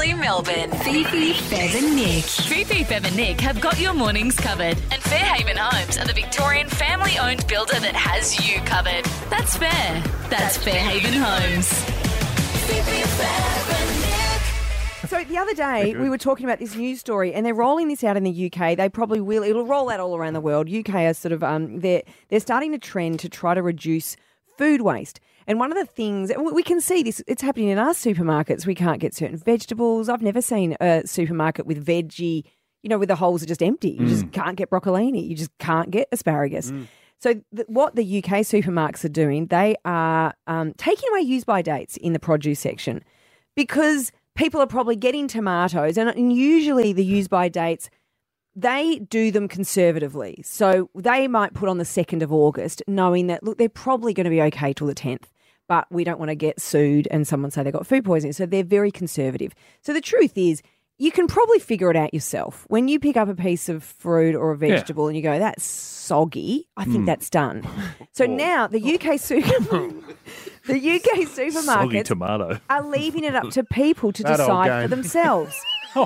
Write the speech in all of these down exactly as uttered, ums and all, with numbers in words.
Ashley Melbourne. Fifi, Fev and Nick. Fifi, Fev and Nick have got your mornings covered. And Fairhaven Homes are the Victorian family-owned builder that has you covered. That's fair. That's, That's Fairhaven Homes. Fifi, Fev and Nick. So the other day we were talking about this news story, and they're rolling this out in the U K. They probably will. It'll roll out all around the world. U K are sort of um, they're they're starting a trend to try to reduce food waste. And one of the things we can see this, it's happening in our supermarkets. We can't get certain vegetables. I've never seen a supermarket with veggie, you know, where the holes are just empty. You mm. just can't get broccolini. You just can't get asparagus. Mm. So th- what the U K supermarkets are doing, they are um, taking away use-by dates in the produce section because people are probably getting tomatoes, and, and usually the use-by dates, they do them conservatively. So they might put on the second of August knowing that, look, they're probably going to be okay till the tenth, but we don't want to get sued and someone say they got food poisoning. So they're very conservative. So the truth is, you can probably figure it out yourself. When you pick up a piece of fruit or a vegetable yeah. and you go, that's soggy, I think mm. that's done. So oh. now the U K super, the U K supermarkets tomato. are leaving it up to people to that decide for themselves.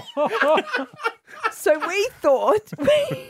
So we thought, we,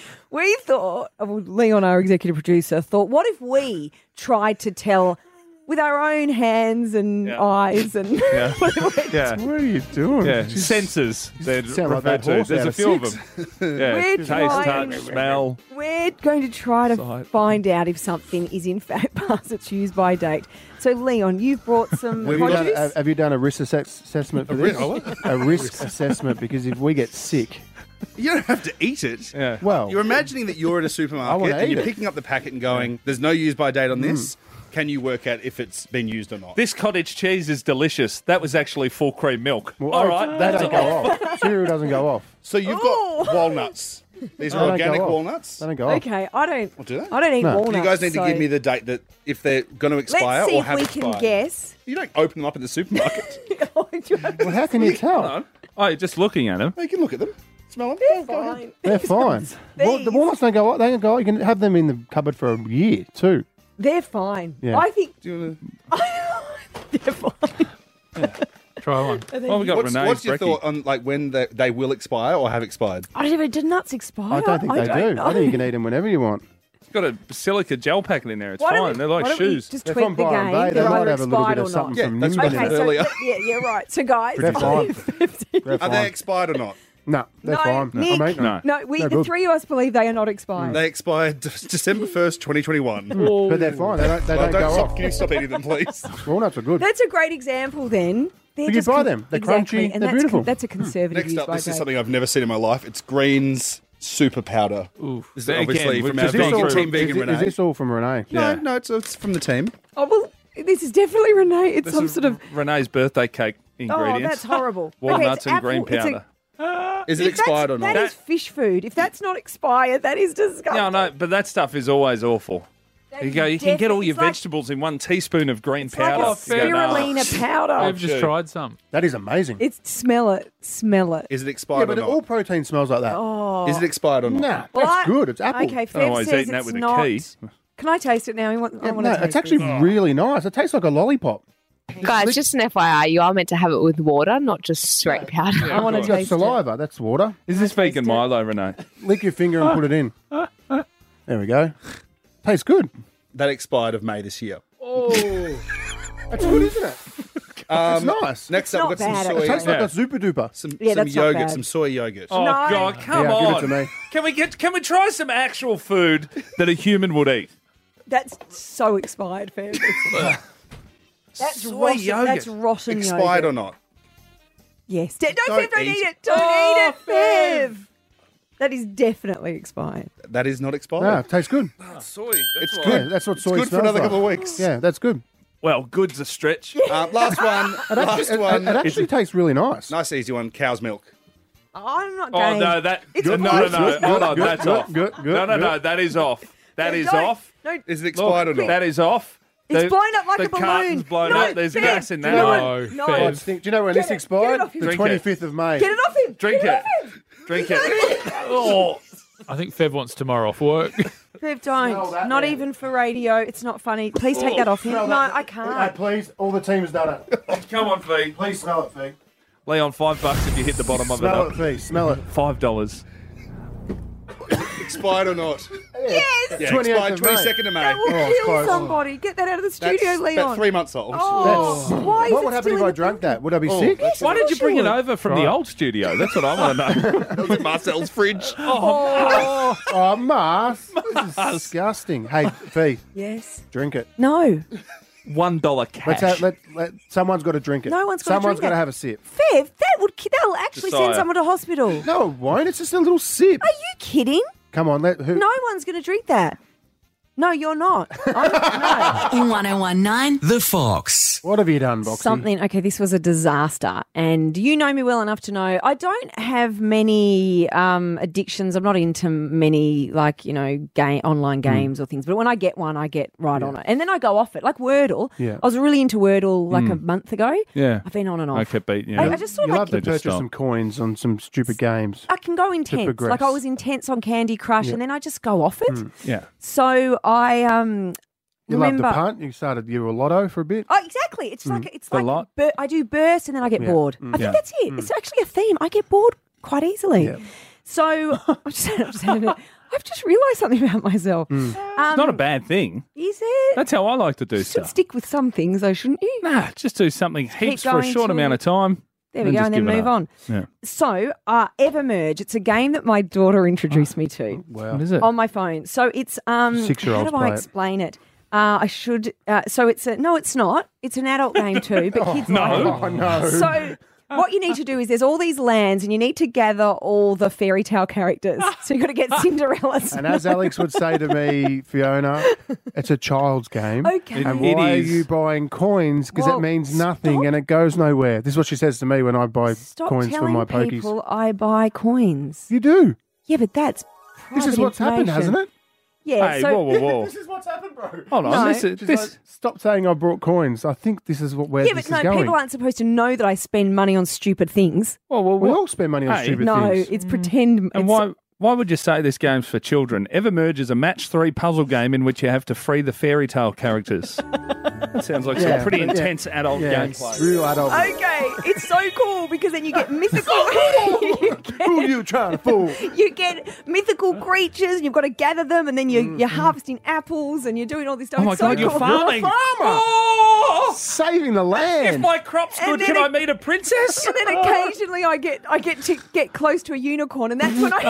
we thought, well, Leon, our executive producer, thought, what if we tried to tell with our own hands and yeah. eyes and yeah. yeah. What are you doing? Yeah. Sensors. They're referred like to. There's a few of them. yeah. We're Taste, trying, touch, smell. We're going to try to Sight. find out if something is in fact past its use by date. So, Leon, you've brought some have produce. You done, have you done a risk assess- assessment for this? A risk assessment, because if we get sick... You don't have to eat it. Yeah. Well, you're imagining that you're at a supermarket and you're it. picking up the packet and going, there's no use by date on this. Mm. Can you work out if it's been used or not? This cottage cheese is delicious. That was actually full cream milk. Well, All right. That doesn't go off. Cereal doesn't go off. So you've Ooh. got walnuts. These are organic walnuts. They don't go off. Okay, I don't. Well, do they? I don't eat no. walnuts. You guys need so. to give me the date that if they're going to expire Let's see or have if we expired. can guess. You don't open them up in the supermarket. Well, how can you tell? No. Oh, you're just looking at them. You can look at them. Smell them. They're fine. They're fine. Well, the walnuts don't go off. They don't go off. You can have them in the cupboard for a year too. They're fine. Yeah. I think. Do you want to... They're fine. Yeah. Try one. Well, we got what's, Renee's what's your brekkie. thought on like when they, they will expire or have expired? I don't know. Did nuts expire? I don't think I they don't do. know. I think you can eat them whenever you want. It's got a silica gel packet in there. It's why fine. We, They're like shoes. Just They're tweak from the Byron game. Bay. They They're might either have a little bit expired of or something Yeah, from that's New what Okay, I so earlier. yeah, yeah, right. So guys, They're fine. Are fine. they expired or not? No, they're No, fine. Nick, I'm eating no. them. No, we They're the good. three of us believe they are not expired. They expired December first, twenty twenty-one. But they're fine. They don't, they Well, don't, don't go stop. off. Can you stop eating them, please? Walnuts are good. That's a great example. Then they're But you just buy con- them. They're exactly. crunchy. And They're that's beautiful. Con- that's a conservative Next use up, by this date. is something I've never seen in my life. It's Greens Super Powder. Ooh. This is Again, obviously we've from our just Is this gone all- vegan through- team, vegan is, it- Renee. is this all from Renee? No, Yeah. no, it's, it's from the team. Oh well, this is definitely Renee. It's This some is sort of. Renee's birthday cake ingredients. Oh, that's horrible. Walnuts Okay, and green apple- it's a- powder. Is it If expired or that's- not? That is fish food. If that's not expired, that is disgusting. Yeah, no, but that stuff is always awful. That You is go, you can get all definitely- your it's like- vegetables in one teaspoon of green It's like powder. a You go, no. spirulina powder. I've just Dude. tried some. That is amazing. It's smell it, smell it. Is it Yeah, expired but or all not? protein smells like that. Oh, Is it expired or not? Nah, Well, that's I- good. It's apple. Okay, Oh, Fev he's says eating that it's with a not. key. Can I taste it now? I want, I Yeah, want no, to taste it's actually this. really nice. It tastes like a lollipop. Guys, just an F Y I, you are meant to have it with water, not just straight powder. I want to It's got taste saliva. That's water. Is this taste vegan it. Milo, Renee? Lick your finger and put it in. There we go. Tastes good. That expired of May this year. That's good, isn't it? Um, It's nice. Next It's up, not we've got bad, some It soy, tastes like Yeah. a super duper. some, Yeah, some that's not yogurt, bad. some soy yogurt. Oh, No. God, come Yeah, on. give it to me. Can we get? Can we try some actual food that a human would eat? That's so expired, Fev. That's Soy rotten. yogurt. That's rotten Expired yogurt. or not? Yes. Don't, Don't Fev, don't eat eat it. it. Don't Oh, eat it, Fev. That is definitely expired. That is not expired. No, it tastes good. Soy. It's Yeah, good. that's what It's soy good for smells another like. couple of weeks. Yeah, that's good. Well, good's a stretch. Uh, last one. It actually, last it, one. it actually tastes really nice. Nice, easy one. Cow's milk. I'm not Oh going. no, that It's no, no, good. no. Good, Hold on, good, that's good, off. good, good, no, no, no, good. that is off. That No, is don't. off. No, Is it expired Look, or not? that is off. it's The- blown up like the a balloon. carton's blown no, up. There's Fev, gas in do that. you know No, what- no. Fev. Oh, it's think- do you know when Get this it- expired? get it off him. The Drink it. twenty-fifth of May. Get it off him. Drink Get it. it off him. Drink it. Oh, I think Fev wants tomorrow off work. Fev, don't. that, Not man. even for radio. It's not funny. Please take that off him. Smell No, that. I Hey, can't. please, all the team's done it. come on, Fee. Please smell it, Fee. Leon, five bucks if you hit the bottom of Smell it. it, Fee. Smell it. Five dollars. Expired or not? Yes. Yeah, twenty-eighth expired of May. twenty-second of May. That will Oh, it's kill close. somebody. Get that out of the That's studio, Leon. about three months old. Oh, why is What it would happen still if in I the drank fridge? that? Would I be Oh, sick? that's- Why did you bring it Sure. over from the Right. old studio? That's what I want to know. That was in Marcel's fridge. Oh, oh Mars. This is disgusting. Hey, Fee, Yes. drink it. No. One dollar cash. Let's have, let, let, someone's got to drink it. No one's gotta Someone's drink got to it. have a sip. Fev, that would ki- that'll actually send Josiah. someone to hospital. No, it won't. It's just a little sip. Are you kidding? Come on, let who? No one's going to drink that. No, you're not. I'm, one oh one nine. The Fox. What have you done, no. Boxy? Something. Okay, this was a disaster, and you know me well enough to know I don't have many um, addictions. I'm not into many like you know game online games or things. But when I get one, I get right on it, and then I go off it. Like Wordle. Yeah. I was really into Wordle like a month ago. Yeah. I've been on and off. I kept beating you. I, I just sort You of love like to They just purchase stop. some coins on some stupid games. I can go intense. progress. Like I was intense on Candy Crush, Yeah. and then I just go off it. Yeah. So I um You remember. love to punt. You started you were a lotto for a bit. Oh, exactly. It's like it's The like lot? bur- I do bursts and then I get Yeah. bored. Mm. I think Yeah. that's it. It's actually a theme. I get bored quite easily. Yeah. So I'm just, I'm just having a- I've just realised something about myself. Um, It's not a bad thing. Is it? That's how I like to do You should stuff. stick with some things, though, shouldn't you? Nah, just do something heaps for a going short to- amount of time. There we then go, just and then give it move up. on. Yeah. So, uh, Evermerge. It's a game that my daughter introduced me to Wow. What is it? on my phone. So it's um, Six-year-olds how do I play it. explain it? Uh, I should. Uh, so it's a no. It's not. It's an adult game too, but kids no. like it. Oh no. So what you need to do is there's all these lands and you need to gather all the fairy tale characters. So you've got to get Cinderella. And as Alex would say to me, Fiona, it's a child's game. Okay. And It why is. are you buying coins? Because Well, it means nothing stop. and it goes nowhere. This is what she says to me when I buy Stop coins for telling my pokies. people I buy coins. You do. Yeah, but that's This is private what's happened, information. hasn't it? Yeah. Hey, so whoa, whoa, whoa. This is what's happened, bro. Hold on. No. This is, She's this, like, stop saying I brought coins. I think this is what where yeah, this but no, is going. people aren't supposed to know that I spend money on stupid things. whoa, whoa, we whoa. all spend money on Hey. stupid No, things. it's pretend. And it's- why why would you say this game's for children? Evermerge is a match three puzzle game in which you have to free the fairy tale characters. That sounds like Yeah, some pretty yeah. intense adult Yeah, it's gameplay. real adult. Okay, it's so cool because then you get mythical. you, Who are you trying to fool? get, you get mythical creatures. And you've got to gather them, and then you, you're harvesting apples, and you're doing all this stuff. Oh my It's so God, you're cool. farming. farmer. Oh! Saving the land. If my crop's And good, then can it- I meet a princess? And then occasionally I get I get to get close to a unicorn, and that's when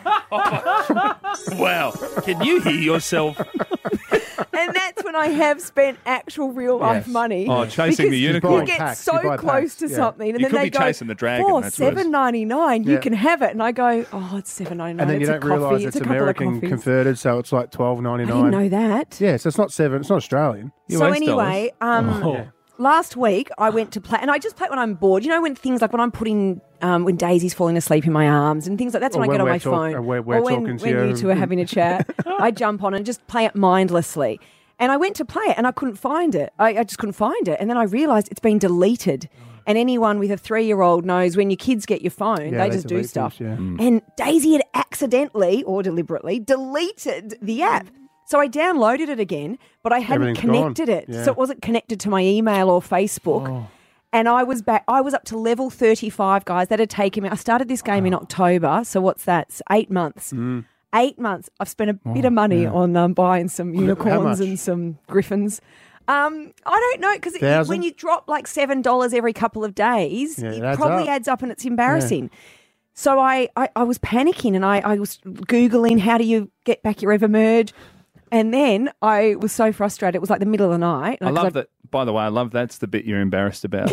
I Wow. Can you hear yourself? and that's when I have spent actual real life Yes. money. Oh, chasing the Because unicorn. You get Packs. so You buy close packs. to Yeah. something, and You then could they be go, chasing the dragon, For that's worse." seven ninety nine, you Yeah. can have it, and I go, oh, it's seven ninety nine. and then it's you a don't coffee. realise it's it's a couple American of coffees. converted, so it's like twelve ninety I didn't know nine. that. Yeah, so it's not seven. It's not Australian. U S So dollars. anyway, um, Oh. last week I went to play, and I just play when I'm bored. You know, when things like when I'm putting, um, when Daisy's falling asleep in my arms and things like that's Or when I when get on we're my talk- phone. or we're- we're or when, talking to when you you. two are having a chat, I jump on and just play it mindlessly. And I went to play it, and I couldn't find it. I, I just couldn't find it, and then I realised it's been deleted. And anyone with a three-year-old knows when your kids get your phone, Yeah, they they just do delete stuff. things, yeah. And Daisy had accidentally or deliberately deleted the app. So I downloaded it again, but I hadn't Everything's gone. connected it. Yeah. So it wasn't connected to my email or Facebook. Oh. And I was back. I was up to level thirty-five, guys. That had taken me. I started this game in October. So what's that? It's eight months. Mm. Eight months. I've spent a bit of money yeah. on um, buying some unicorns much? and some griffins. Um, I don't know because Thousand? when you drop like seven dollars every couple of days, Yeah, it it, adds probably up. adds up and it's embarrassing. So I, I, I was panicking and I, I was Googling how do you get back your Evermerge. And then I was so frustrated. It was like the middle of the night. I love that. By the way, I love that's the bit you're embarrassed about.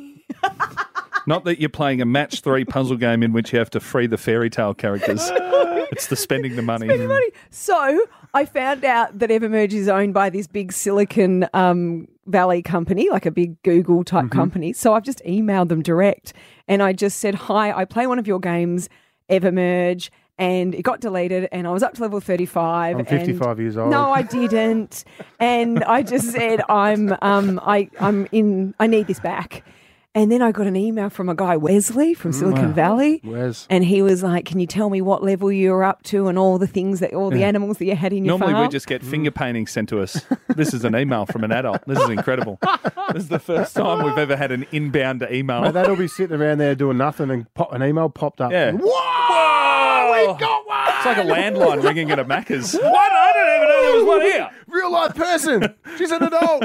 Not that you're playing a match three puzzle game in which you have to free the fairy tale characters. It's the spending the money. Spending money. So I found out that Evermerge is owned by this big Silicon um, Valley company, like a big Google type Mm-hmm. company. So I've just emailed them direct and I just said, hi, I play one of your games, Evermerge. And it got deleted, and I was up to level thirty-five. I'm fifty-five and years old. No, I didn't. And I just said, I'm, um, I, I'm in. I need this back. And then I got an email from a guy, Wesley, from Silicon wow. Valley. Wes. And he was like, can you tell me what level you were up to and all the things that, all the Yeah. animals that you had in your Normally farm? we just get finger paintings sent to us. This is an email from an adult. This is incredible. This is the first time we've ever had an inbound email. Mate, they'd all be sitting around there doing nothing and pop, an email popped up. Yeah. Whoa! Whoa! We got one! It's like a landline ringing at a Macca's. What? I didn't even know there was one here. Real life person. She's an adult.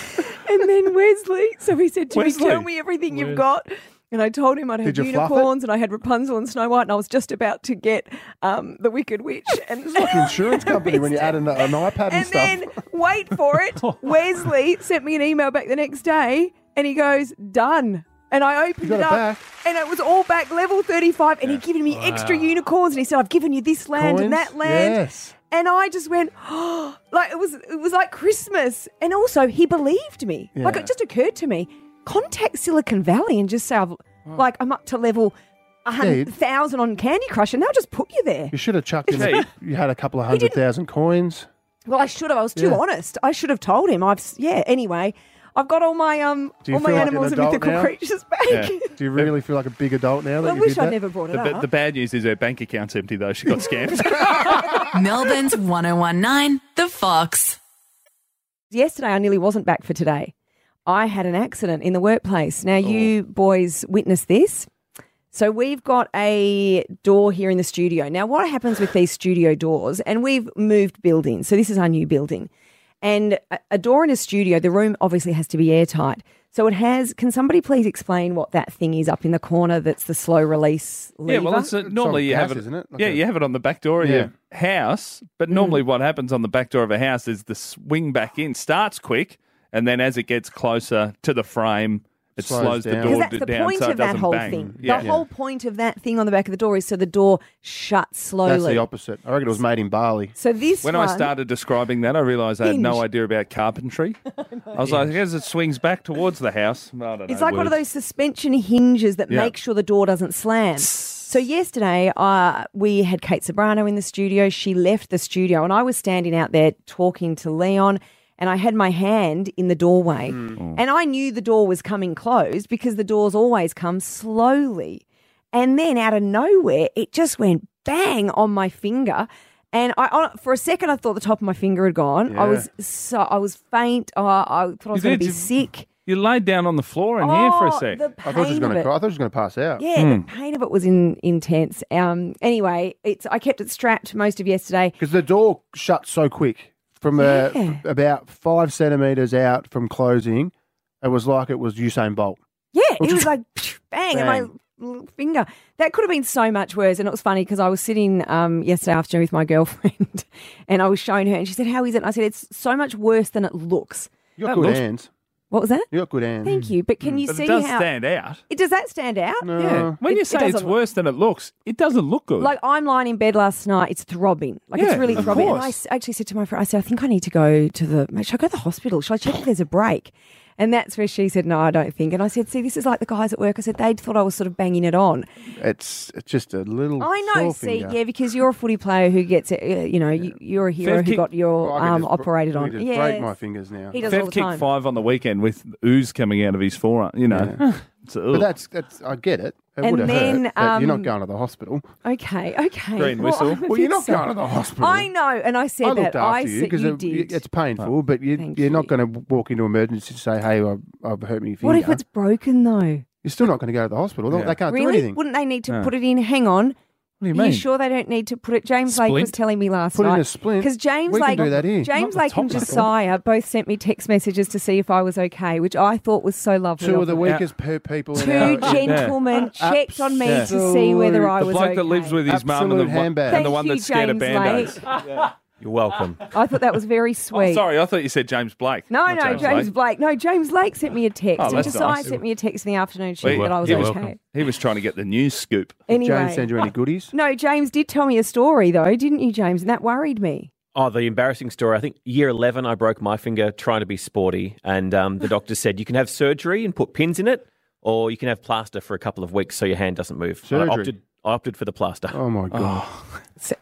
And then Wesley, so he said to Wesley. me, tell me everything you've got. And I told him I'd had Did you fluff it? unicorns and I had Rapunzel and Snow White and I was just about to get um, the Wicked Witch. And It's like an insurance company when you add an, an iPad and, And stuff. then, wait for it, Wesley sent me an email back the next day and he goes, done. And I opened got it it up back? and it was all back level thirty-five and he'd given me extra unicorns and he said, I've given you this land and Coins? that land. Yes. And I just went, oh, like it was it was like Christmas. And also he believed me. Like Yeah. it just occurred to me, contact Silicon Valley and just say, I've, like I'm up to level one hundred thousand on Candy Crush and they'll just put you there. You should have chucked in. Hey. A, you had a couple of hundred didn't- thousand coins. Well, I should have. I was too Yeah. honest. I should have told him. I've s- yeah. Anyway, I've got all my um Do you all my feel like an animals and adult mythical now? creatures back. Yeah. Do you really feel like a big adult now that I you wish did I'd that? never brought it The, up. the bad news is her bank account's empty, though. She got scammed. Melbourne's one oh one nine, The Fox. Yesterday, I nearly wasn't back for today. I had an accident in the workplace. Now, you boys witnessed this. So we've got a door here in the studio. Now, what happens with these studio doors, and we've moved buildings, so this is our new building, and a, a door in a studio, the room obviously has to be airtight. So it has, can somebody please explain what that thing is up in the corner that's the slow release lever? Yeah, well, it's, uh, normally on you gas, have it, isn't it? Like yeah, a- you have it on the back door of Yeah. your house. But normally, what happens on the back door of a house is the swing back in starts quick, and then as it gets closer to the frame, it Slows slows the down. door Because that's the down point so of it that doesn't whole bang. thing. Yeah. The whole point of that thing on the back of the door is so the door shuts slowly. That's the opposite. I reckon it was made in Bali. So this When one, I started describing that, I realised I had no Hinge. idea about carpentry. I was like, as it swings back towards the house, I don't know. it's like one of words. those suspension hinges that Yeah. make sure the door doesn't slam. So yesterday, uh, we had Kate Sobrano in the studio. She left the studio, and I was standing out there talking to Leon, and I had my hand in the doorway. Mm. And I knew the door was coming closed because the doors always come slowly. And then out of nowhere, it just went bang on my finger. And I, on- for a second, I thought the top of my finger had gone. I Yeah. was so I was faint. Oh, I thought I was You going to did? be sick. You laid down on the floor in here for a Oh, sec. The I thought she was pain going of to it. cry. I thought she was going to pass out. Yeah, Hmm. the pain of it was in, intense. Um, anyway, it's I kept it strapped most of yesterday. Because the door shut so quick. From uh, Yeah. f- about five centimetres out from closing, it was like it was Usain Bolt. Yeah, it was like bang, on my Bang. little finger. That could have been so much worse. And it was funny because I was sitting um, yesterday afternoon with my girlfriend and I was showing her and she said, how is it? And I said, it's so much worse than it looks. You got That good looks- hands. What was that? You got good hands. Thank you. But can you But see it does how stand out. it does that stand out? No. Yeah. When It- you it say it's doesn't- worse than it looks, it doesn't look good. Like I'm lying in bed last night, it's throbbing. Like Yeah, it's really of throbbing. And I course. s- actually said to my friend, I said, I think I need to go to the, mate, should I go to the hospital? Should I check if there's a break? And that's where she said, no, I don't think. And I said, see, this is like the guys at work. I said, they thought I was sort of banging it on. It's it's just a little. I know, sore see, finger. yeah, because you're a footy player who gets it, uh, you know, you, you're a hero Fair who kick- got your Well, I could arm just br- operated I on. could just Yeah, break my fingers now. he does all Fev the kicked time. five on the weekend with ooze coming out of his forearm. You know, Yeah. It's, ugh. But that's that's I get it. It And would have then, hurt. But you're not um, going to the hospital. Okay, okay. Green Well, whistle. I'm a Well, you're bit not going sorry. to the hospital. I know, and I said I looked that. after I you said because you it, did. it's painful, but you, Thank you're not you. going to walk into emergency to say, "Hey, I've, I've hurt me finger." What if it's broken though? You're still not going to go to the hospital. They- Yeah. They can't do Really? anything. Wouldn't they need to No. put it in? Hang on. What do you Are mean? you sure they don't need to put it? James Lake was Splint? telling me last Put night. in a splint. Because James We can Lake, do that here. James Not the Lake and top muscle. Josiah both sent me text messages to see if I was okay, which I thought was so lovely. Two of of the them. weakest per people in Two our gentlemen checked on me to see whether I The was bloke okay. that lives with his mum and the, Absolute one- handbag. and the Thank one you, that's scared of James band-aids. Lake. You're welcome. I thought that was very Oh, sweet. sorry, I thought you said James Blake. No, Not no, James, Blake. Blake. No, James Lake sent me a text. Oh, and that's Josiah nice. sent me a text in the afternoon Well, saying that I was you're okay. welcome. He was trying to get the news scoop. Anyway. James send you any goodies? No, James did tell me a story though, didn't you, James? And that worried me. Oh, the embarrassing story. I think year eleven, I broke my finger trying to be sporty. And um, the doctor said, you can have surgery and put pins in it, or you can have plaster for a couple of weeks so your hand doesn't move. Surgery? I opted, I opted for the plaster. Oh my god!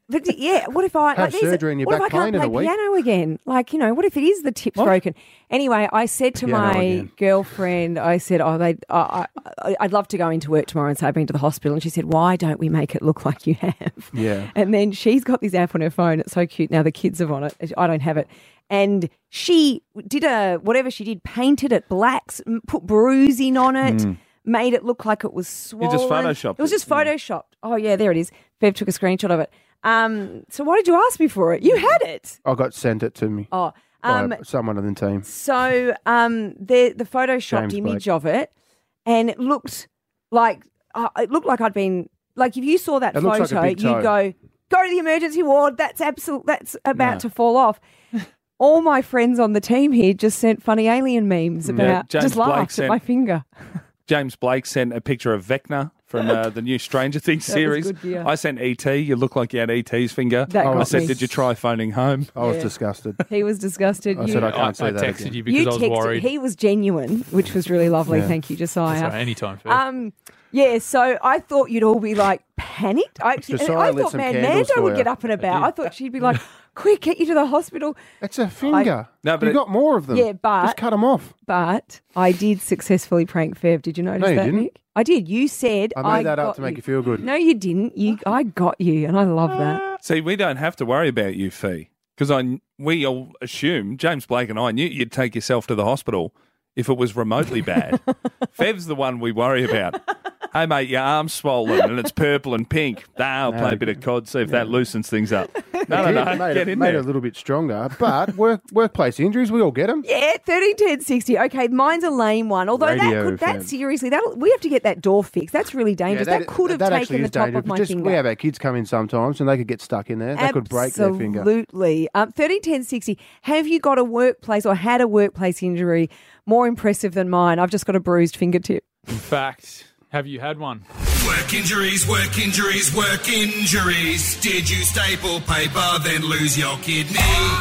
But yeah, what if I Have like, these- surgery and you're what back if I can't playing in play a week? piano again? Like, you know, what if it is the tip's broken? Anyway, I said to Piano my again. girlfriend, I said, "Oh, they, I, I, I'd love to go into work tomorrow and say I've been to the hospital." And she said, "Why don't we make it look like you have?" Yeah. And then she's got this app on her phone. It's so cute. Now the kids are on it. I don't have it. And she did a whatever she did, painted it blacks, m- put bruising on it. Made it look like it was swollen. just photoshopped It was it, just photoshopped. Oh, yeah, there it is. Bev took a screenshot of it. Um, so why did you ask me for it? You had it. I got sent it to me Oh, by um, someone on the team. so um, the the photoshopped James image Blake. of it, and it looked like uh, it looked like I'd been like if you saw that It looks like a photo, big you'd toe. go go to the emergency ward. That's absolute. That's about No. to fall off. All my friends on the team here just sent funny alien memes about James just Blake laughed sent- at my finger. James Blake sent a picture of Vecna from uh, the new Stranger Things That was series. good, yeah. I sent E T. You look like you had E T's finger. That I got said, me. did you try phoning home? I was Yeah. disgusted. He was disgusted. I you, said I I, can't say I that texted again. you because you I was texted. worried. He was genuine, which was really lovely. Yeah. Thank you, Josiah. Sorry, anytime. Phil. Um, yeah, so I thought you'd all be like panicked. I actually, Josiah I lit thought some man, candles Nando for would you. get up and about. I thought she'd be like, quick, get you to the hospital. It's a finger. No, but you it- got more of them. Yeah, but- just cut them off. But I did successfully prank Fev. Did you notice No, you that, didn't. Nick? I did. You said I made that got up to make you feel good. No, you didn't. You, I got you, and I love that. See, we don't have to worry about you, Fee, because I we all assume, James Blake and I knew you'd take yourself to the hospital if it was remotely bad. Fev's the one we worry about. Hey, mate, your arm's swollen and it's purple and pink. Nah, I'll play a bit of C O D, see if that loosens things up. No, no, no, It made, get it, in made there. it a little bit stronger, but work, workplace injuries, we all get them. Yeah, thirteen ten sixty. Okay, mine's a lame one. Although that Radio could, that fan. seriously, that we have to get that door fixed. That's really dangerous. that, could have that taken actually the is top dangerous. of my Just, finger. We have our kids come in sometimes and they could get stuck in there. They could break their finger. Absolutely. Um, thirteen ten sixty. Have you got a workplace or had a workplace injury more impressive than mine? I've just got a bruised fingertip. In fact, have you had one? Work injuries, work injuries, work injuries. Did you staple paper, then lose your kidney?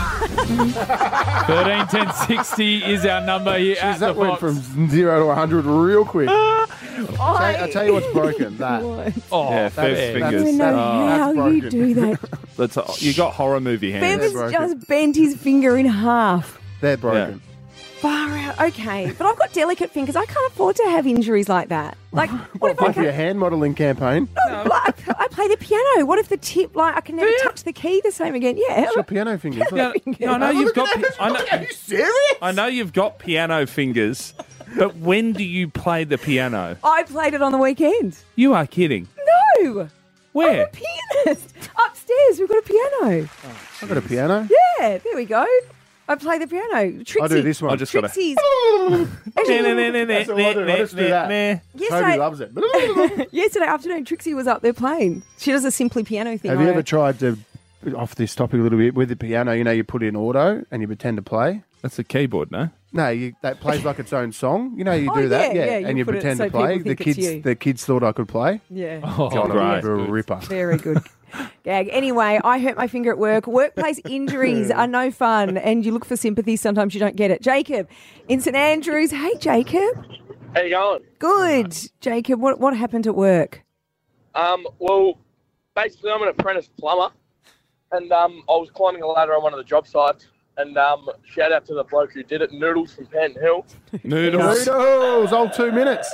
thirteen ten sixty is our number here Jeez, at that the went Fox. from zero to one hundred real quick. I, I'll tell you what's broken. That. Oh, Yeah, that Fev's is- I fingers. don't know Oh, how that's you broken. do that. That's, you got horror movie hands. Bev has broken. just bent his finger in half. They're broken. Far out. Okay, but I've got delicate fingers. I can't afford to have injuries like that. Like, what if I Like your can't? hand modelling campaign. Like, I play the piano. What if the tip? Like, I can never touch the key the same again. Yeah. It's your piano fingers. Yeah, I know you've got. pi- I know, Are you serious? I know you've got piano fingers, but when do you play the piano? I played it on the weekend. You are kidding. No. I'm Where? a pianist. Upstairs, we've got a piano. I've got a piano. Yeah, there we go. I play the piano. Trixie. I'll do this one. I just got to. Trixie's. That's all I do. I just do that. Yes, Toby I- loves it. Yesterday afternoon, Trixie was up there playing. She does a Simply Piano thing. Have you I- ever tried to, off this topic a little bit, with the piano, you know, you put in auto and you pretend to play? That's a keyboard, no? No, you, that plays like its own song. You know, you Oh, do that, yeah, yeah, yeah, you and you put it pretend so to play. people The think it's kids, you. the kids thought I could play. Yeah. Oh, God, great. I'm a ripper. Very good gag. Anyway, I hurt my finger at work. Workplace injuries are no fun, and you look for sympathy. Sometimes you don't get it. Jacob in St Andrews. Hey, Jacob. How you going? Good, Jacob. What what happened at work? Um, well, basically, I'm an apprentice plumber, and um, I was climbing a ladder on one of the job sites. And um, shout out to the bloke who did it, Noodles from Panton Hill. Noodles. Noodles, old two minutes.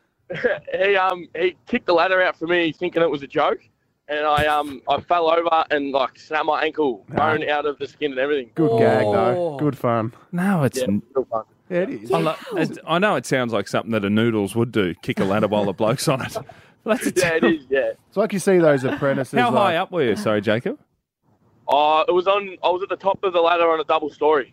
he um he kicked the ladder out for me, thinking it was a joke, and I um I fell over and like snapped my ankle, bone out of the skin and everything. Good gag, Oh. though. Good fun. No, it's. Yeah, real fun. Yeah, it is. I, lo- it's- I know it sounds like something that a Noodles would do, kick a ladder while the bloke's on it. But that's a Yeah, it is. Yeah. It's like you see those apprentices. How like, high up were you? Sorry, Jacob. Uh, it was on. I was at the top of the ladder on a double story.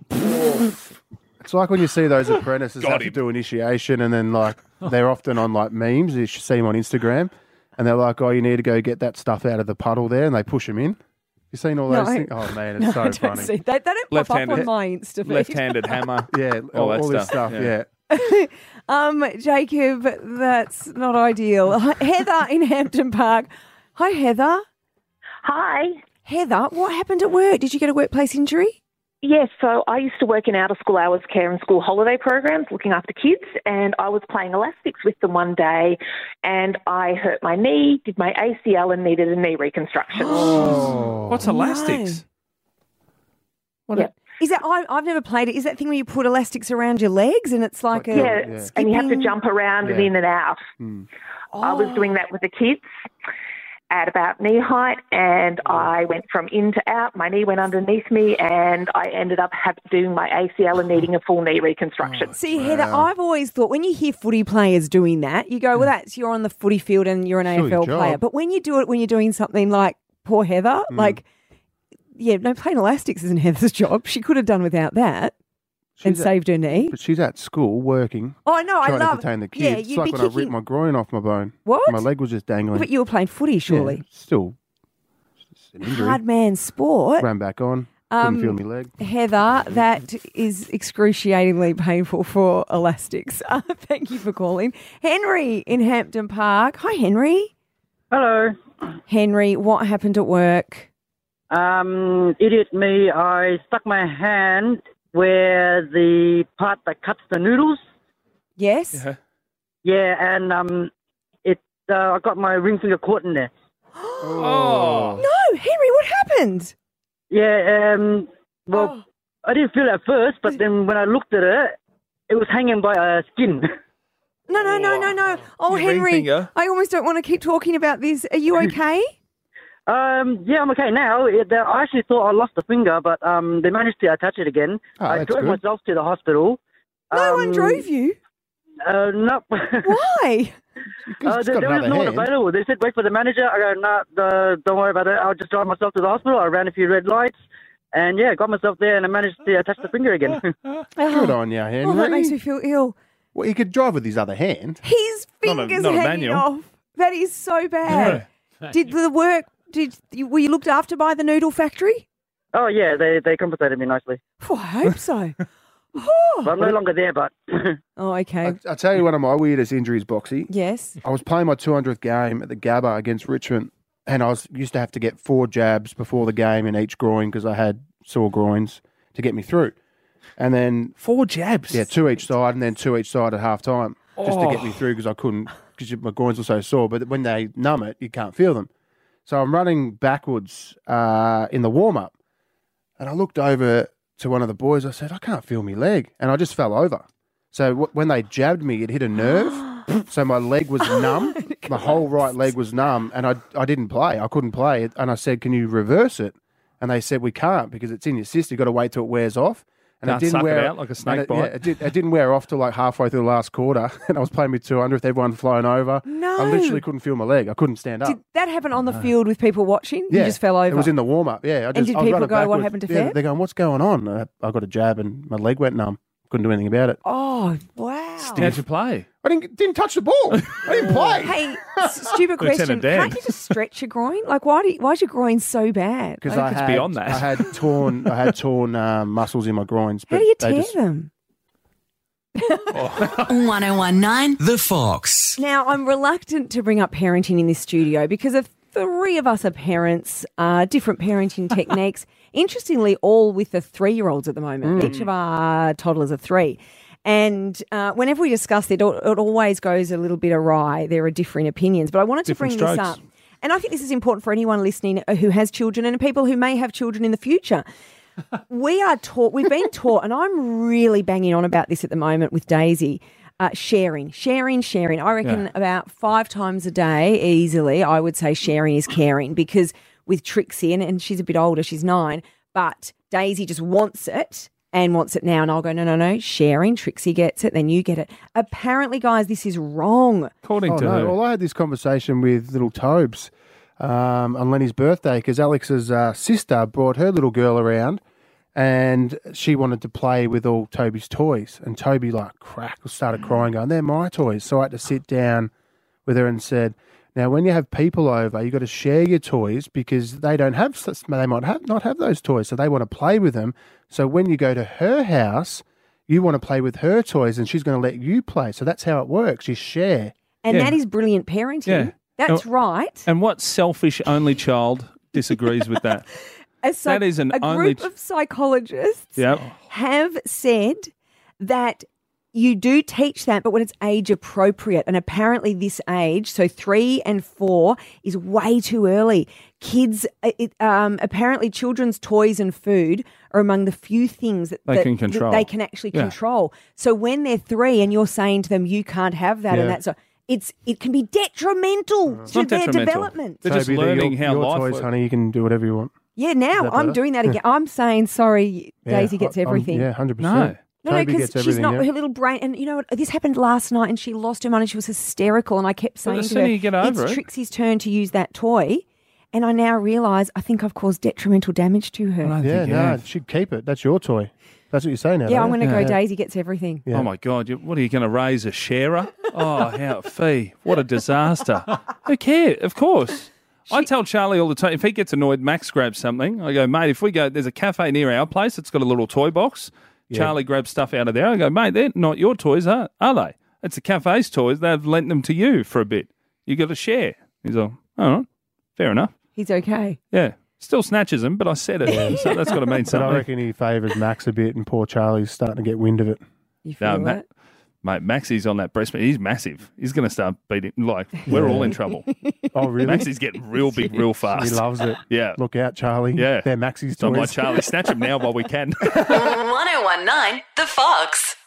It's like when you see those apprentices Got have to him. do initiation and then like they're often on like memes. You should see them on Instagram and they're like, oh, you need to go get that stuff out of the puddle there, and they push them in. You seen all No. those things? Oh man, it's No, so I don't funny. see that. They don't pop up Left-handed- on my Insta feed. Left-handed hammer. Yeah, All all, that all this stuff, stuff. yeah. Yeah. Um, Jacob, that's not ideal. Hi- Heather in Hampton Park. Hi, Heather. Hi. Heather, what happened at work? Did you get a workplace injury? Yes, so I used to work in out-of-school hours care and school holiday programs looking after kids, and I was playing elastics with them one day, and I hurt my knee, did my A C L and needed a knee reconstruction. Oh. What's elastics? What Yep. Is that? I, I've never played it. Is that thing where you put elastics around your legs and it's like, a Yeah, yeah. and you have to skipping- jump around and Yeah. in and out. I was doing that with the kids at about knee height, and I went from in to out. My knee went underneath me, and I ended up have, doing my A C L and needing a full knee reconstruction. See, Heather, I've always thought when you hear footy players doing that, you go, well, that's you're on the footy field and you're an It's A F L your job. player. But when you do it, when you're doing something like poor Heather, like, yeah, no, playing elastics isn't Heather's job. She could have done without that and She's at- saved her knee. But she's at school working. Oh, I know, I trying love- to entertain the kids. yeah, it's you'd like be when I kicking- ripped my groin off my bone. What? My leg was just dangling. But you were playing footy, surely. Yeah, still. It's an injury. Hard man sport. Ran back on. Couldn't Um, feel my leg. Heather, that is excruciatingly painful for elastics. Uh, thank you for calling. Henry in Hampton Park. Hi, Henry. Hello. Henry, what happened at work? Um, idiot me, I stuck my hand where the part that cuts the noodles. Yes? Yeah. Yeah, and um, it uh, I got my ring finger caught in there. Oh. No, Henry, what happened? Yeah, um, well, I didn't feel it at first, but then when I looked at it, it was hanging by a skin. No, no, no, no, no. Oh, Your ring Henry, finger. I almost don't want to keep talking about this. Are you okay? Um, yeah, I'm okay now. It, uh, I actually thought I lost the finger, but um, they managed to attach it again. Oh, I that's drove good. myself to the hospital. No Um, one drove you? Uh, no. Why? Uh, there there was no one available. They said, wait for the manager. I go, no, uh, don't worry about it. I'll just drive myself to the hospital. I ran a few red lights. And, yeah, got myself there, and I managed to attach the finger again. Good on you, Henry. Oh, that makes me feel ill. Well, he could drive with his other hand. His Not a- fingers not a hanging manual. off. That is so bad. Did the work, did you, were you looked after by the noodle factory? Oh, yeah, they, they compensated me nicely. Oh, I hope so. Well, I'm no longer there, but... Oh, okay. I, I'll tell you one of my weirdest injuries, Boxy. Yes. I was playing my two hundredth game at the Gabba against Richmond, and I was used to have to get four jabs before the game in each groin because I had sore groins to get me through. And then... Four jabs? Yeah, two each side, and then two each side at half time just to get Oh. me through because I couldn't, because my groins were so sore. But when they numb it, you can't feel them. So I'm running backwards uh, in the warm-up, and I looked over to one of the boys. I said, I can't feel my leg. And I just fell over. So w- when they jabbed me, it hit a nerve. So my leg was numb. My whole right leg was numb, and I, I didn't play. I couldn't play. And I said, can you reverse it? And they said, we can't because it's in your system. You've got to wait till it wears off. And Can't suck it out like a snake and it, bite. yeah, it, did, it didn't wear off till like halfway through the last quarter. And I was playing with two hundredth, everyone flying over. No. I literally couldn't feel my leg. I couldn't stand up. Did that happen on the field with people watching? Yeah, You just fell over? It was in the warm up. Yeah, I just, And did I was people running go, what backwards. happened to yeah, Fab? They're going, what's going on? And I I got a jab and my leg went numb. Couldn't do anything about it. Oh, wow. How'd you play? I didn't didn't touch the ball. I didn't play. Hey, s- stupid question. Lieutenant Dan. Can't you just stretch your groin? Like, why do you, why's your groin so bad? Because I, had, I had torn, I had torn um, muscles in my groins. How but do you they tear just- them? one oh one nine The Fox. Now, I'm reluctant to bring up parenting in this studio because of three of us are parents, uh, different parenting techniques. Interestingly, all with the three-year-olds at the moment. Mm. Each of our toddlers are three. And uh, whenever we discuss it, it always goes a little bit awry. There are differing opinions. But I wanted Different to bring strokes. this up. And I think this is important for anyone listening who has children and people who may have children in the future. We are taught, we've been taught, and I'm really banging on about this at the moment with Daisy, uh, sharing, sharing, sharing. I reckon Yeah. about five times a day, easily, I would say sharing is caring because with Trixie, and, and she's a bit older, she's nine, but Daisy just wants it and wants it now. And I'll go, no, no, no, sharing, Trixie gets it, then you get it. Apparently, guys, this is wrong. According Oh, to no. her. Well, I had this conversation with little Tobes um, on Lenny's birthday because Alex's uh, sister brought her little girl around and she wanted to play with all Toby's toys. And Toby, like, crack, started crying, going, they're my toys. So I had to sit down with her and said, now, when you have people over, you've got to share your toys because they don't have, they might have, not have those toys. So they want to play with them. So when you go to her house, you want to play with her toys and she's going to let you play. So that's how it works. You share. And Yeah. that is brilliant parenting. Yeah. That's Oh. right. And what selfish only child disagrees with that? A psych- That is an a only- group of psychologists Yep. have said that you do teach that, but when it's age appropriate. And apparently this age, so three and four, is way too early. Kids, it, um, apparently children's toys and food are among the few things that, They that, can control. that they can actually Yeah. control. So when they're three and you're saying to them, you can't have that Yeah. and that's, so it's it can be detrimental to not their detrimental. development. They're just Toby, they're learning your, how your life toys, works. honey. You can do whatever you want. Yeah, now that I'm better? doing that again. I'm saying, sorry, Yeah, Daisy gets I- I'm- everything. yeah, hundred No. percent. No, no, Toby because gets she's everything. not yeah. her little brain. And you know what? This happened last night, and she lost her mind, and she was hysterical. And I kept Well, saying the to sooner her, you get over "It's it." Trixie's turn to use that toy." And I now realise I think I've caused detrimental damage to her. I don't Yeah, think you no, have. she'd keep it. That's your toy. That's what you're saying now. yeah, I'm don't going to you? go. Daisy gets everything. Yeah. Oh my God! You, what are you going to raise a sharer? Oh, how fee! What a disaster! Who cares? Of course. I tell Charlie all the time, if he gets annoyed, Max grabs something. I go, mate, if we go, there's a cafe near our place. It's got a little toy box. Yeah. Charlie grabs stuff out of there. I go, mate, they're not your toys, are, are they? It's the cafe's toys. They've lent them to you for a bit. You got to share. He's like, all right, fair enough. He's okay. Yeah. Still snatches them, but I said it. So that's got to mean But I something. reckon he favours Max a bit, and poor Charlie's starting to get wind of it. You feel No, Ma- that? mate, Maxie's on that breast milk. He's massive. He's going to start beating. Like, we're all in trouble. Oh, really? Maxie's getting real big real fast. He loves it. Yeah. Look out, Charlie. Yeah. They're Maxie's So I'm like, toys. Charlie, snatch him now while we can. one oh one point nine The Fox.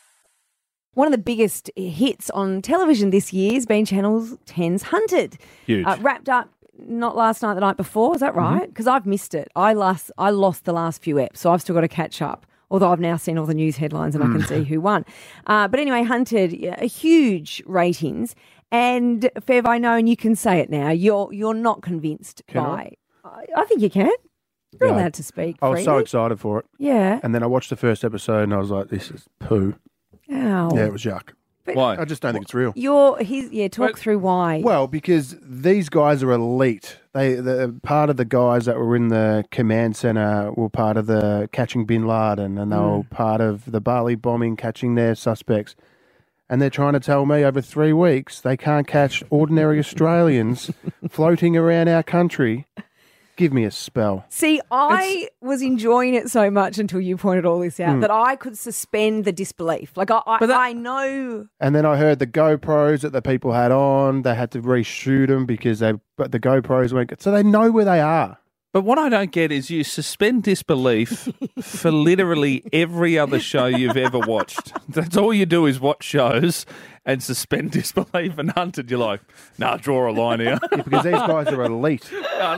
One of the biggest hits on television this year has been Channel ten's Hunted. Huge. Uh, wrapped up not last night, the night before. Is that right? Because I've missed it. I last I lost the last few eps, so I've still got to catch up. Although I've now seen all the news headlines and I can see who won. Uh, but anyway, Hunted, yeah, huge ratings. And Fev, I know, and you can say it now. You're you're not convinced Can by. I? I think you can. You're Yeah. allowed to speak. I was so freely. excited for it. Yeah. And then I watched the first episode and I was like, this is poo. Ow. Yeah, it was yuck. Why? I just don't think it's real. You're he's yeah. Talk But- through why. Well, because these guys are elite. They, the part of the guys that were in the command center were part of the catching Bin Laden, and they were part of the Bali bombing, catching their suspects. And they're trying to tell me over three weeks they can't catch ordinary Australians floating around our country. Give me a spell. See, I was enjoying it so much until you pointed all this out Hmm. that I could suspend the disbelief. Like I, I, But that- I know. And then I heard the GoPros that the people had on, they had to reshoot them because they, but the GoPros weren't good. So they know where they are. But what I don't get is you suspend disbelief for literally every other show you've ever watched. That's all you do is watch shows and suspend disbelief. And Hunted, you're like, nah, draw a line here. Yeah, because these guys are elite.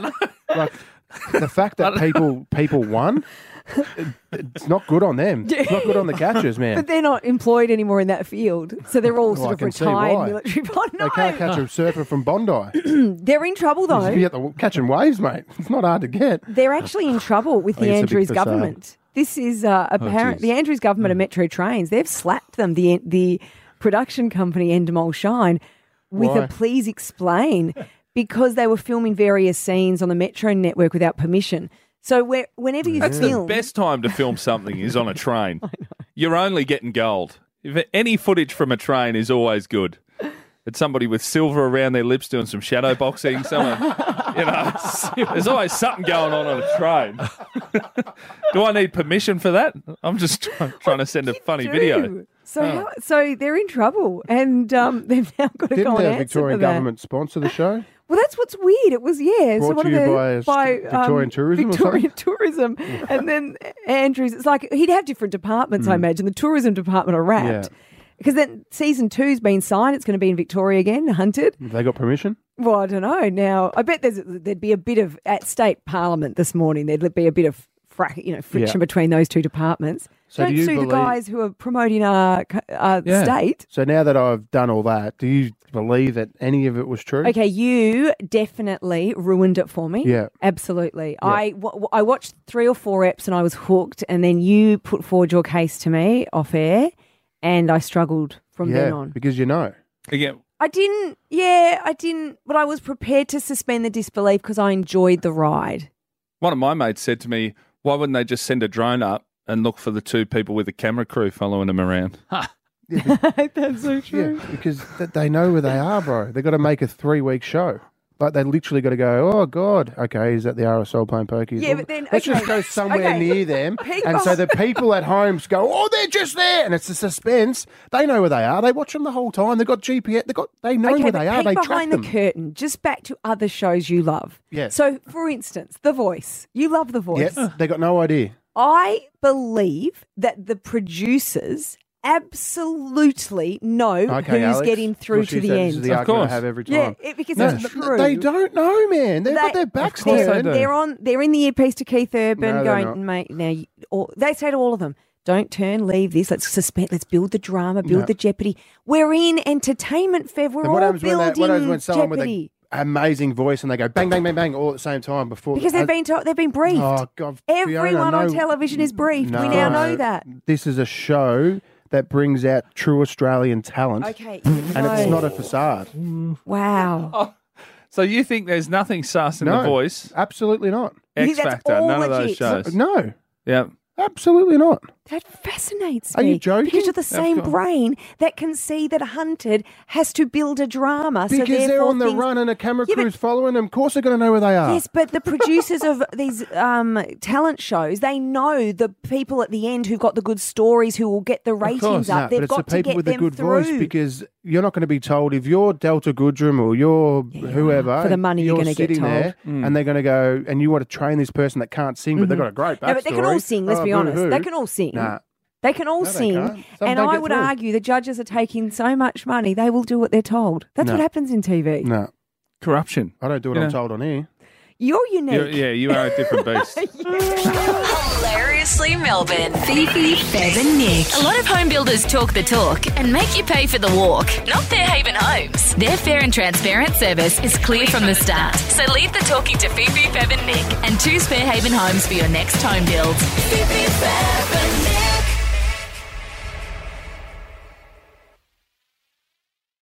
Like the fact that people people won, it- it's not good on them. It's not good on the catchers, man. But they're not employed anymore in that field, so they're all Well, sort I of can see retired why. military. Oh, no. They can't catch a surfer from Bondi. They're in trouble though. You'd be at the, catching waves, mate. It's not hard to get. They're actually in trouble with I the think it's a big Andrews facade. government. This is uh, apparent. geez. the Andrews government of Metro Trains. They've slapped them. The the production company Endemol Shine with Why? a please explain because they were filming various scenes on the Metro network without permission. So where, whenever you That's film, the best time to film something is on a train. You're only getting gold. If any footage from a train is always good. It's somebody with silver around their lips doing some shadow boxing. Someone, you know, there's always something going on on a train. Do I need permission for that? I'm just try- trying to send a funny do. video. So, Oh. how, so they're in trouble, and um, they've now got to Didn't go and the answer Victorian for that. government sponsor the show? Well, that's what's weird. It was yeah. so Brought one to of you the by a by st- Victorian um, Tourism or Victorian Tourism, and then Andrews. It's like he'd have different departments. I imagine the tourism department are wrapped. Mm. Yeah. Because then season two's been signed. It's going to be in Victoria again, Hunted. Have they got permission? Well, I don't know. Now, I bet there's there'd be a bit of at state parliament this morning. There'd be a bit of frac, you know, friction Yeah. between those two departments. So Don't do you sue the believe- guys who are promoting our our Yeah. state. So now that I've done all that, do you believe that any of it was true? Okay, you definitely ruined it for me. Yeah. Absolutely. I, w- I watched three or four eps and I was hooked, and then you put forward your case to me off air, and I struggled from yeah, then on. because you know. Again, I didn't, yeah, I didn't, but I was prepared to suspend the disbelief because I enjoyed the ride. one of my mates said to me, why wouldn't they just send a drone up and look for the two people with the camera crew following them around? That's so true. Yeah, because th- they know where they are, bro. They've got to make a three-week show. Like they literally got to go, oh God, okay, he's at the R S L playing pokies. Yeah, but then let's okay. just go somewhere okay. near them, People- and so the people at home go, oh, they're just there, and it's a suspense. They know where they are. They watch them the whole time. They've got G P S. They got they know okay, where but they are. peek They track behind them. the curtain. Just back to other shows you love. Yes. So, for instance, The Voice. You love The Voice. Yes, they got no idea. I believe that the producers absolutely know Okay, who's Alex. getting through Well, to she the said end. This is the argument I have every time. Yeah, it, because No, it's th- true. They don't know, man. They've got They- their backs Of course turned. they do. They're on. They're in the earpiece to Keith Urban, No, they're going, not. mate. Now, you, or, they say to all of them, "Don't turn, leave this. Let's suspend. Let's build the drama, build No. the jeopardy. We're in entertainment, Fev. We're Then what all happens when, they, building what happens when someone jeopardy with an amazing voice and they go bang, bang, bang, bang all at the same time before because they've I- been to, they've been briefed. Oh God, Everyone Fiona, on no- television is briefed. we now know that. This is a show that brings out true Australian talent. Okay, and no. it's not a facade. Wow. So you think there's nothing sus in No, The Voice? Absolutely not. You X think that's Factor, all none of those legit? shows. No, Yeah. absolutely not. That fascinates Are me. you joking? Because you're the Of same course. brain that can see that Hunted has to build a drama. so Because they're therefore on the things- run and a camera Yeah, but- crew's following them. Of course they're going to know where they are. Yes, but the producers of these um, talent shows, they know the people at the end who've got the good stories, who will get the ratings course, up. no, They've but it's got the to people get with the them good through. voice because you're not going to be told if you're Delta Goodrum or you're whoever. For the money you're you're gonna get sitting there told. and they're going to go and you want to train this person that can't sing, but they've got a great backstory. No, but they can all sing, let's Oh, be honest. boo-hoo. They can all sing. Nah. They can all No, they sing. can't. Some And don't I get would through. argue the judges are taking so much money, they will do what they're told. That's No. what happens in T V. No. Corruption. I don't do what You I'm know. told on here. You're unique. You're, yeah, you are a different beast. Hilariously Melbourne. Fifi, Fev and Nick. A lot of home builders talk the talk and make you pay for the walk. Not Fairhaven Homes. Their fair and transparent service is clear from the start. So leave the talking to Fifi, Fev and Nick and choose Fairhaven Homes for your next home build. Fifi, Fev and Nick.